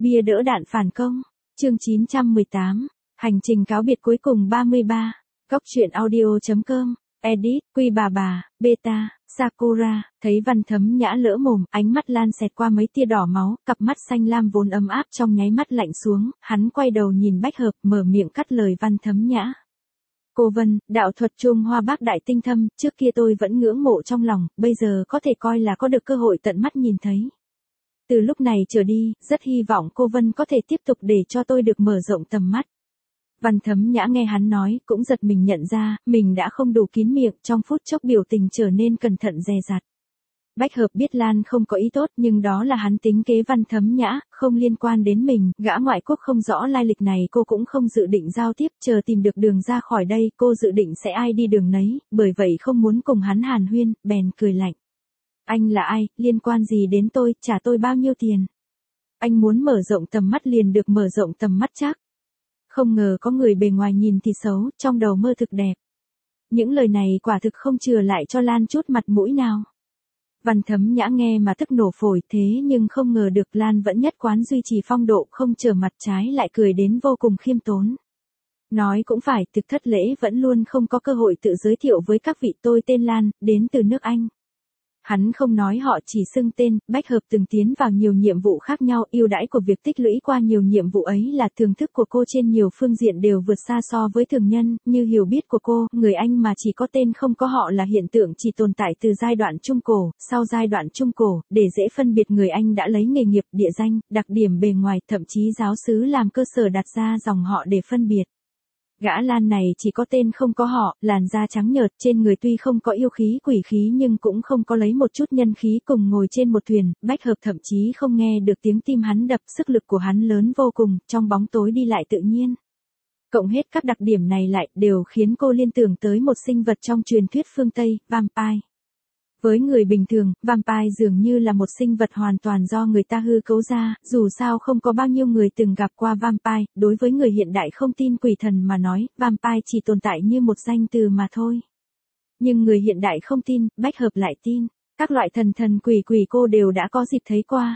Bia đỡ đạn phản công. Chương 918. Hành trình cáo biệt cuối cùng 33. Góc truyện audio.com. Edit, Quy bà, Beta, Sakura. Thấy Văn Thấm Nhã lỡ mồm, ánh mắt Lan xẹt qua mấy tia đỏ máu, cặp mắt xanh lam vốn ấm áp trong nháy mắt lạnh xuống, hắn quay đầu nhìn Bách Hợp, mở miệng cắt lời Văn Thấm Nhã. Cô Vân, đạo thuật Trung Hoa bác đại tinh thâm, trước kia tôi vẫn ngưỡng mộ trong lòng, bây giờ có thể coi là có được cơ hội tận mắt nhìn thấy. Từ lúc này trở đi, rất hy vọng cô Vân có thể tiếp tục để cho tôi được mở rộng tầm mắt. Văn Thấm Nhã nghe hắn nói, cũng giật mình nhận ra, mình đã không đủ kín miệng, trong phút chốc biểu tình trở nên cẩn thận dè dặt. Bách Hợp biết Lan không có ý tốt, nhưng đó là hắn tính kế Văn Thấm Nhã, không liên quan đến mình, gã ngoại quốc không rõ lai lịch này cô cũng không dự định giao tiếp, chờ tìm được đường ra khỏi đây, cô dự định sẽ ai đi đường nấy, bởi vậy không muốn cùng hắn hàn huyên, bèn cười lạnh. Anh là ai, liên quan gì đến tôi, trả tôi bao nhiêu tiền? Anh muốn mở rộng tầm mắt liền được mở rộng tầm mắt chắc. Không ngờ có người bề ngoài nhìn thì xấu, trong đầu mơ thực đẹp. Những lời này quả thực không chừa lại cho Lan chút mặt mũi nào. Văn Thấm Nhã nghe mà tức nổ phổi, thế nhưng không ngờ được Lan vẫn nhất quán duy trì phong độ, không trở mặt, trái lại cười đến vô cùng khiêm tốn. Nói cũng phải, thực thất lễ vẫn luôn không có cơ hội tự giới thiệu với các vị, tôi tên Lan, đến từ nước Anh. Hắn không nói họ, chỉ xưng tên. Bách Hợp từng tiến vào nhiều nhiệm vụ khác nhau, ưu đãi của việc tích lũy qua nhiều nhiệm vụ ấy là thưởng thức của cô trên nhiều phương diện đều vượt xa so với thường nhân, như hiểu biết của cô, người Anh mà chỉ có tên không có họ là hiện tượng chỉ tồn tại từ giai đoạn Trung Cổ, sau giai đoạn Trung Cổ, để dễ phân biệt người Anh đã lấy nghề nghiệp, địa danh, đặc điểm bề ngoài, thậm chí giáo xứ làm cơ sở đặt ra dòng họ để phân biệt. Gã Lan này chỉ có tên không có họ, làn da trắng nhợt, trên người tuy không có yêu khí quỷ khí nhưng cũng không có lấy một chút nhân khí, cùng ngồi trên một thuyền, Bách Hợp thậm chí không nghe được tiếng tim hắn đập, sức lực của hắn lớn vô cùng, trong bóng tối đi lại tự nhiên. Cộng hết các đặc điểm này lại, đều khiến cô liên tưởng tới một sinh vật trong truyền thuyết phương Tây, vampire. Với người bình thường, vampire dường như là một sinh vật hoàn toàn do người ta hư cấu ra, dù sao không có bao nhiêu người từng gặp qua vampire, đối với người hiện đại không tin quỷ thần mà nói, vampire chỉ tồn tại như một danh từ mà thôi. Nhưng người hiện đại không tin, Bách Hợp lại tin, các loại thần quỷ cô đều đã có dịp thấy qua.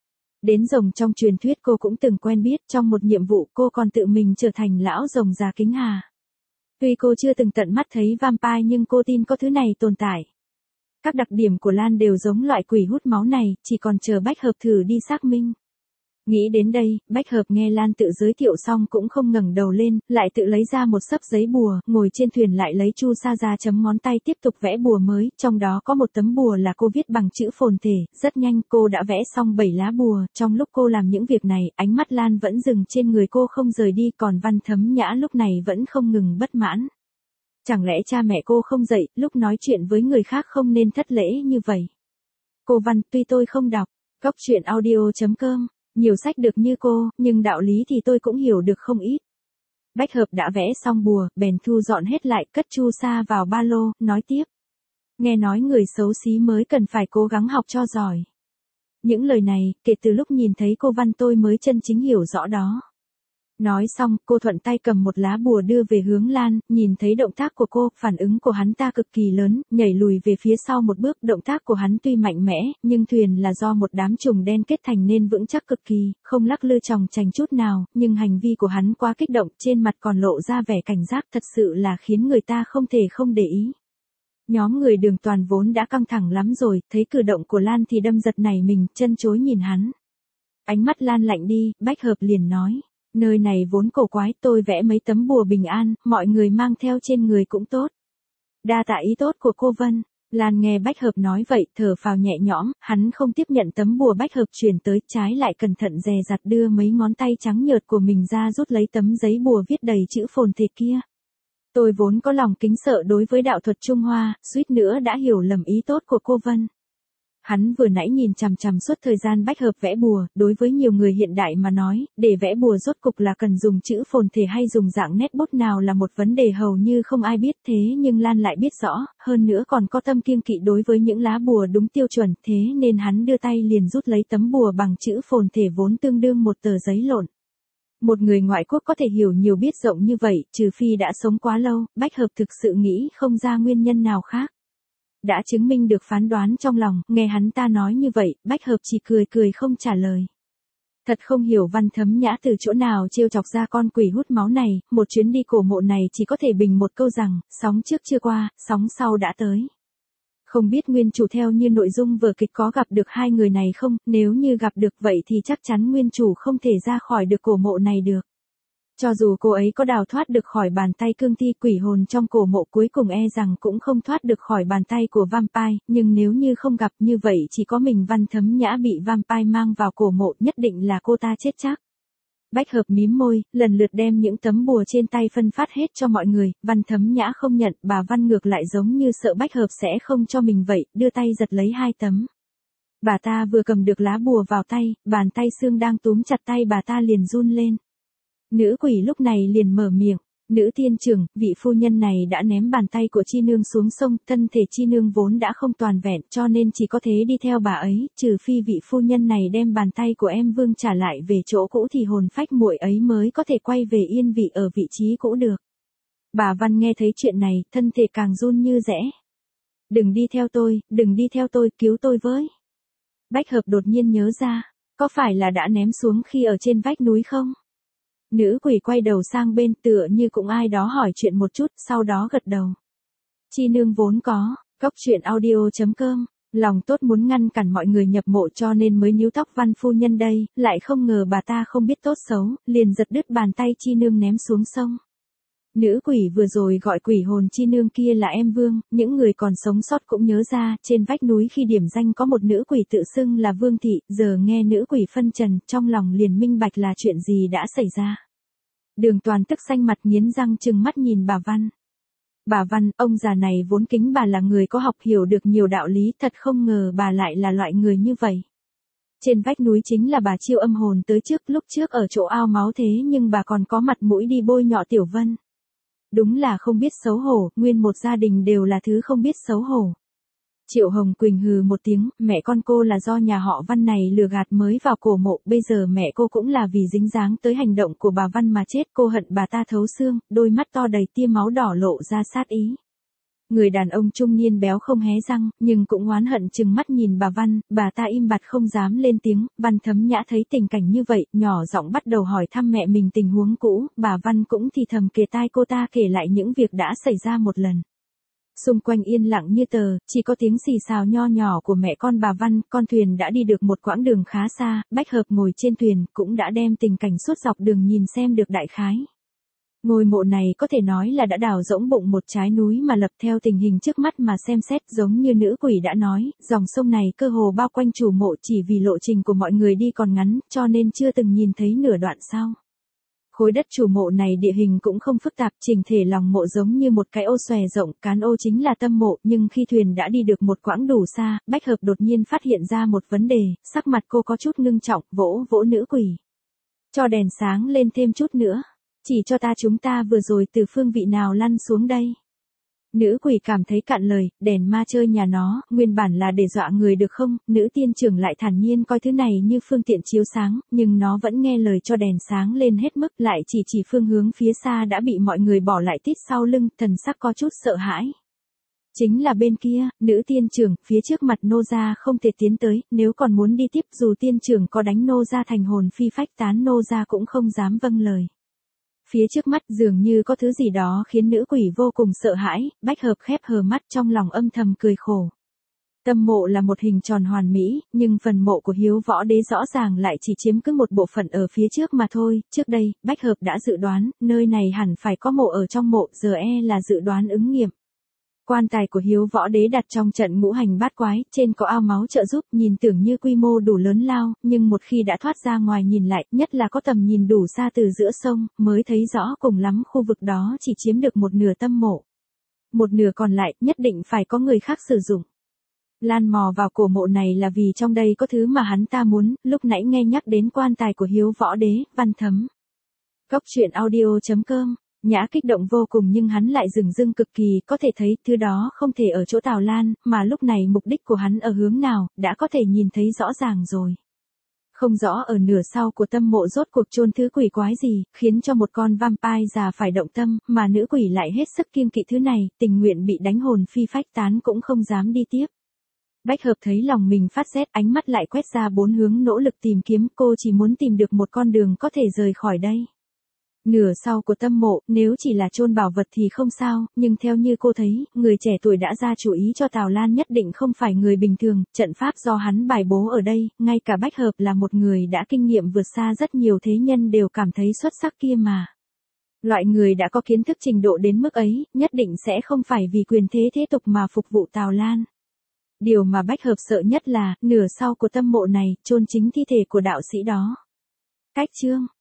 Đến rồng trong truyền thuyết cô cũng từng quen biết, trong một nhiệm vụ cô còn tự mình trở thành lão rồng già kính hà. Tuy cô chưa từng tận mắt thấy vampire nhưng cô tin có thứ này tồn tại. Các đặc điểm của Lan đều giống loại quỷ hút máu này, chỉ còn chờ Bách Hợp thử đi xác minh. Nghĩ đến đây, Bách Hợp nghe Lan tự giới thiệu xong cũng không ngẩng đầu lên, lại tự lấy ra một xấp giấy bùa, ngồi trên thuyền lại lấy chu sa ra chấm ngón tay tiếp tục vẽ bùa mới, trong đó có một tấm bùa là cô viết bằng chữ phồn thể, rất nhanh cô đã vẽ xong 7 lá bùa, trong lúc cô làm những việc này, ánh mắt Lan vẫn dừng trên người cô không rời đi, còn Văn Thấm Nhã lúc này vẫn không ngừng bất mãn. Chẳng lẽ cha mẹ cô không dạy, lúc nói chuyện với người khác không nên thất lễ như vậy? Cô Văn, tuy tôi không đọc, góc truyện audio.com, nhiều sách được như cô, nhưng đạo lý thì tôi cũng hiểu được không ít. Bách Hợp đã vẽ xong bùa, bèn thu dọn hết lại, cất chu sa vào ba lô, nói tiếp. Nghe nói người xấu xí mới cần phải cố gắng học cho giỏi. Những lời này, kể từ lúc nhìn thấy cô Văn tôi mới chân chính hiểu rõ đó. Nói xong, cô thuận tay cầm một lá bùa đưa về hướng Lan, nhìn thấy động tác của cô, phản ứng của hắn ta cực kỳ lớn, nhảy lùi về phía sau một bước, động tác của hắn tuy mạnh mẽ, nhưng thuyền là do một đám trùng đen kết thành nên vững chắc cực kỳ, không lắc lư chòng chành chút nào, nhưng hành vi của hắn quá kích động, trên mặt còn lộ ra vẻ cảnh giác, thật sự là khiến người ta không thể không để ý. Nhóm người Đường Toàn vốn đã căng thẳng lắm rồi, thấy cử động của Lan thì đâm giật nảy mình, chân chối nhìn hắn. Ánh mắt Lan lạnh đi, Bách Hợp liền nói. Nơi này vốn cổ quái, tôi vẽ mấy tấm bùa bình an, mọi người mang theo trên người cũng tốt. Đa tạ ý tốt của cô Vân. Lan nghe Bách Hợp nói vậy, thở phào nhẹ nhõm, hắn không tiếp nhận tấm bùa Bách Hợp chuyển tới, trái lại cẩn thận dè dặt đưa mấy ngón tay trắng nhợt của mình ra rút lấy tấm giấy bùa viết đầy chữ phồn thể kia. Tôi vốn có lòng kính sợ đối với đạo thuật Trung Hoa, suýt nữa đã hiểu lầm ý tốt của cô Vân. Hắn vừa nãy nhìn chằm chằm suốt thời gian Bách Hợp vẽ bùa, đối với nhiều người hiện đại mà nói, để vẽ bùa rốt cục là cần dùng chữ phồn thể hay dùng dạng nét bút nào là một vấn đề hầu như không ai biết, thế nhưng Lan lại biết rõ, hơn nữa còn có tâm kiêng kỵ đối với những lá bùa đúng tiêu chuẩn, thế nên hắn đưa tay liền rút lấy tấm bùa bằng chữ phồn thể vốn tương đương một tờ giấy lộn. Một người ngoại quốc có thể hiểu nhiều biết rộng như vậy, trừ phi đã sống quá lâu, Bách Hợp thực sự nghĩ không ra nguyên nhân nào khác. Đã chứng minh được phán đoán trong lòng, nghe hắn ta nói như vậy, Bách Hợp chỉ cười không trả lời. Thật không hiểu Văn Thấm Nhã từ chỗ nào trêu chọc ra con quỷ hút máu này, một chuyến đi cổ mộ này chỉ có thể bình một câu rằng, sóng trước chưa qua, sóng sau đã tới. Không biết nguyên chủ theo như nội dung vở kịch có gặp được hai người này không, nếu như gặp được vậy thì chắc chắn nguyên chủ không thể ra khỏi được cổ mộ này được. Cho dù cô ấy có đào thoát được khỏi bàn tay cương thi quỷ hồn trong cổ mộ cuối cùng e rằng cũng không thoát được khỏi bàn tay của vampire, nhưng nếu như không gặp như vậy chỉ có mình Văn Thấm Nhã bị vampire mang vào cổ mộ nhất định là cô ta chết chắc. Bách Hợp mím môi, lần lượt đem những tấm bùa trên tay phân phát hết cho mọi người, Văn Thấm Nhã không nhận, bà Văn ngược lại giống như sợ Bách Hợp sẽ không cho mình vậy, đưa tay giật lấy 2 tấm. Bà ta vừa cầm được lá bùa vào tay, bàn tay xương đang túm chặt tay bà ta liền run lên. Nữ quỷ lúc này liền mở miệng, nữ tiên trưởng, vị phu nhân này đã ném bàn tay của Chi Nương xuống sông, thân thể Chi Nương vốn đã không toàn vẹn cho nên chỉ có thế đi theo bà ấy, trừ phi vị phu nhân này đem bàn tay của em Vương trả lại về chỗ cũ thì hồn phách muội ấy mới có thể quay về yên vị ở vị trí cũ được. Bà Văn nghe thấy chuyện này, thân thể càng run như rẽ. Đừng đi theo tôi, cứu tôi với. Bách Hợp đột nhiên nhớ ra, có phải là đã ném xuống khi ở trên vách núi không? Nữ quỷ quay đầu sang bên tựa như cũng ai đó hỏi chuyện một chút, sau đó gật đầu. Chi Nương vốn có, Cóc Truyện Audio.com, lòng tốt muốn ngăn cản mọi người nhập mộ cho nên mới níu tóc Văn phu nhân đây, lại không ngờ bà ta không biết tốt xấu, liền giật đứt bàn tay Chi Nương ném xuống sông. Nữ quỷ vừa rồi gọi quỷ hồn Chi Nương kia là em Vương, những người còn sống sót cũng nhớ ra, trên vách núi khi điểm danh có một nữ quỷ tự xưng là Vương Thị, giờ nghe nữ quỷ phân trần, trong lòng liền minh bạch là chuyện gì đã xảy ra. Đường Toàn tức xanh mặt nghiến răng trừng mắt nhìn bà Văn. Bà Văn, ông già này vốn kính bà là người có học hiểu được nhiều đạo lý, thật không ngờ bà lại là loại người như vậy. Trên vách núi chính là bà chiêu âm hồn tới trước, lúc trước ở chỗ ao máu thế nhưng bà còn có mặt mũi đi bôi nhọ Tiểu Vân. Đúng là không biết xấu hổ, nguyên một gia đình đều là thứ không biết xấu hổ. Triệu Hồng Quỳnh hừ một tiếng, mẹ con cô là do nhà họ Văn này lừa gạt mới vào cổ mộ, bây giờ mẹ cô cũng là vì dính dáng tới hành động của bà Văn mà chết, cô hận bà ta thấu xương, đôi mắt to đầy tia máu đỏ lộ ra sát ý. Người đàn ông trung niên béo không hé răng, nhưng cũng oán hận chừng mắt nhìn bà Văn, bà ta im bặt không dám lên tiếng, Văn Thấm Nhã thấy tình cảnh như vậy, nhỏ giọng bắt đầu hỏi thăm mẹ mình tình huống cũ, bà Văn cũng thì thầm kề tai cô ta kể lại những việc đã xảy ra một lần. Xung quanh yên lặng như tờ, chỉ có tiếng xì xào nho nhỏ của mẹ con bà Văn, con thuyền đã đi được một quãng đường khá xa, Bách Hợp ngồi trên thuyền, cũng đã đem tình cảnh suốt dọc đường nhìn xem được đại khái. Ngôi mộ này có thể nói là đã đào rỗng bụng một trái núi mà lập theo tình hình trước mắt mà xem xét, giống như nữ quỷ đã nói, dòng sông này cơ hồ bao quanh chủ mộ chỉ vì lộ trình của mọi người đi còn ngắn, cho nên chưa từng nhìn thấy nửa đoạn sau. Khối đất chủ mộ này địa hình cũng không phức tạp, chỉnh thể lòng mộ giống như một cái ô xòe rộng, cán ô chính là tâm mộ, nhưng khi thuyền đã đi được một quãng đủ xa, Bách Hợp đột nhiên phát hiện ra một vấn đề, sắc mặt cô có chút ngưng trọng, vỗ vỗ nữ quỷ. Cho đèn sáng lên thêm chút nữa, chỉ cho chúng ta vừa rồi từ phương vị nào lăn xuống đây. Nữ quỷ cảm thấy cạn lời, đèn ma chơi nhà nó, nguyên bản là để dọa người được không, nữ tiên trưởng lại thản nhiên coi thứ này như phương tiện chiếu sáng, nhưng nó vẫn nghe lời cho đèn sáng lên hết mức, lại chỉ phương hướng phía xa đã bị mọi người bỏ lại tít sau lưng, thần sắc có chút sợ hãi. Chính là bên kia, nữ tiên trưởng, phía trước mặt nô gia không thể tiến tới, nếu còn muốn đi tiếp dù tiên trưởng có đánh nô gia thành hồn phi phách tán nô gia cũng không dám vâng lời. Phía trước mắt dường như có thứ gì đó khiến nữ quỷ vô cùng sợ hãi, Bách Hợp khép hờ mắt trong lòng âm thầm cười khổ. Tâm mộ là một hình tròn hoàn mỹ, nhưng phần mộ của Hiếu Võ Đế rõ ràng lại chỉ chiếm cứ một bộ phận ở phía trước mà thôi, trước đây, Bách Hợp đã dự đoán, nơi này hẳn phải có mộ ở trong mộ, giờ là dự đoán ứng nghiệm. Quan tài của Hiếu Võ Đế đặt trong trận ngũ hành bát quái, trên có ao máu trợ giúp, nhìn tưởng như quy mô đủ lớn lao, nhưng một khi đã thoát ra ngoài nhìn lại, nhất là có tầm nhìn đủ xa từ giữa sông, mới thấy rõ cùng lắm khu vực đó chỉ chiếm được một nửa tâm mộ. Một nửa còn lại, nhất định phải có người khác sử dụng. Lan mò vào cổ mộ này là vì trong đây có thứ mà hắn ta muốn, lúc nãy nghe nhắc đến quan tài của Hiếu Võ Đế, Văn Thấm. Cóc Truyện Audio.com. Nhã kích động vô cùng nhưng hắn lại dửng dưng cực kỳ, có thể thấy thứ đó không thể ở chỗ Tào Lan, mà lúc này mục đích của hắn ở hướng nào, đã có thể nhìn thấy rõ ràng rồi. Không rõ ở nửa sau của tâm mộ rốt cuộc chôn thứ quỷ quái gì, khiến cho một con vampire già phải động tâm, mà nữ quỷ lại hết sức kiêng kỵ thứ này, tình nguyện bị đánh hồn phi phách tán cũng không dám đi tiếp. Bách hợp thấy lòng mình phát rét, ánh mắt lại quét ra bốn hướng nỗ lực tìm kiếm, cô chỉ muốn tìm được một con đường có thể rời khỏi đây. Nửa sau của tâm mộ, nếu chỉ là chôn bảo vật thì không sao, nhưng theo như cô thấy, người trẻ tuổi đã ra chủ ý cho Tào Lan nhất định không phải người bình thường, trận pháp do hắn bài bố ở đây, ngay cả Bách hợp là một người đã kinh nghiệm vượt xa rất nhiều thế nhân đều cảm thấy xuất sắc kia mà. Loại người đã có kiến thức trình độ đến mức ấy, nhất định sẽ không phải vì quyền thế thế tục mà phục vụ Tào Lan. Điều mà Bách hợp sợ nhất là, nửa sau của tâm mộ này, chôn chính thi thể của đạo sĩ đó. Cách chương